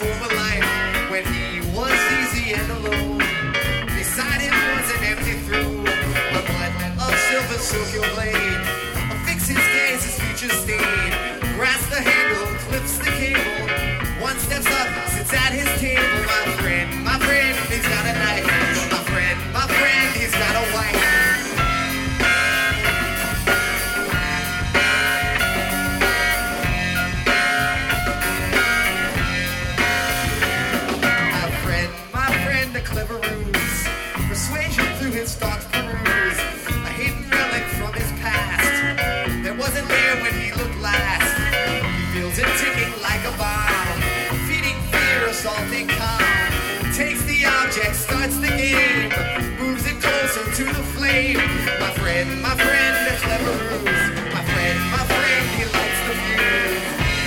former life when he was easy and alone. Beside him was an empty throne, a blood of silver silk blade. Affix his gaze, his features stained. Grasps the handle, clips the cable. One steps up, sits at his table. My friend, he's got a knife. My friend, he's got a wife. Clever ruse, persuasion through his thoughts peruse, a hidden relic from his past that wasn't there when he looked last. He feels it ticking like a bomb, feeding fear, assaulting calm. Takes the object, starts the game, moves it closer to the flame. My friend, a clever ruse. My friend, he lights the fuse.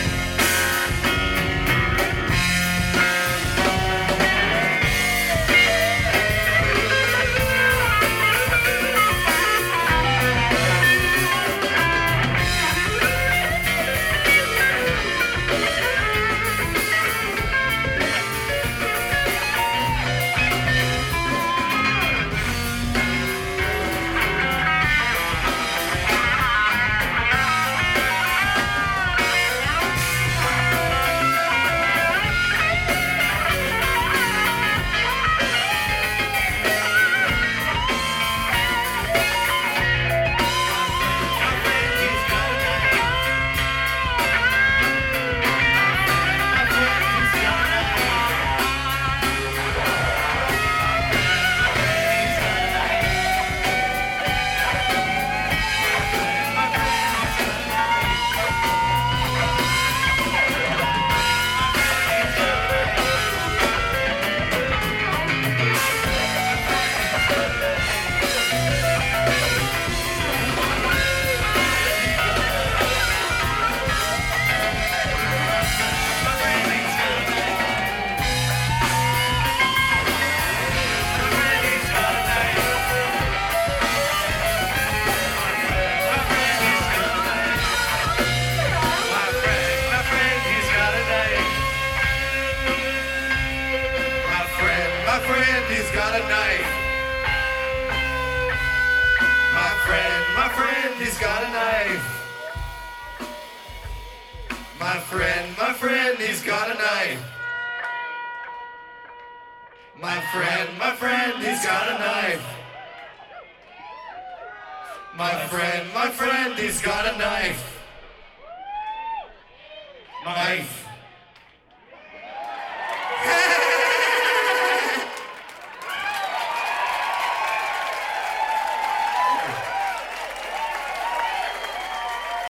My friend, he's got a knife. My friend, he's got a knife. My friend, he's got a knife. My friend, he's got a knife. My friend, he's got a knife. Knife.